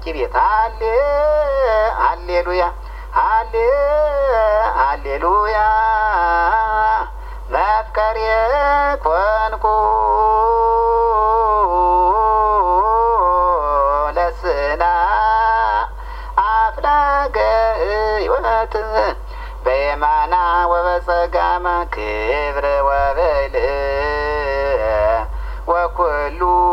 ቤት ሃሌሉያ ሃሌሉያ መፍቀሬ ኮንኩ ለስና አፍላገ ሕይወት በየማና ወበጸጋማ ክብር ወበል ወኩሉ